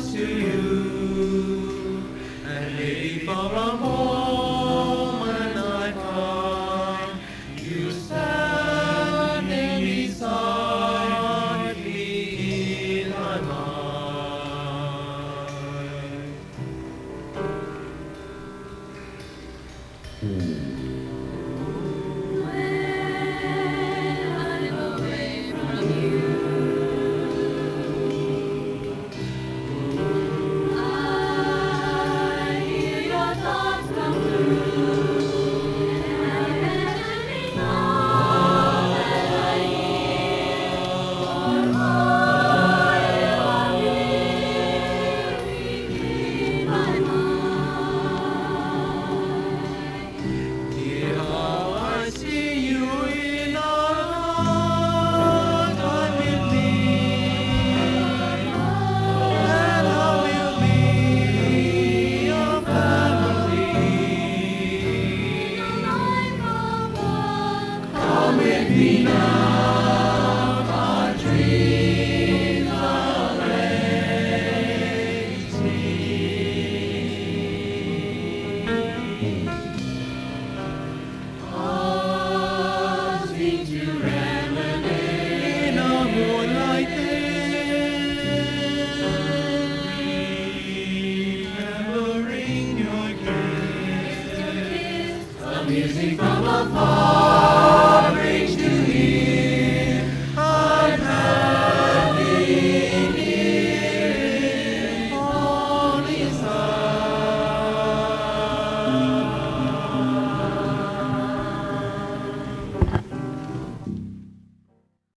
us to you, and maybe for a moment I find you standing beside me in my mind. Dear, how I see you in our heart, I will be, and I will be your family. Come with me now, our dreams are waiting. Asking to reminisce in a moonlight day, remembering your kiss, the music from afar.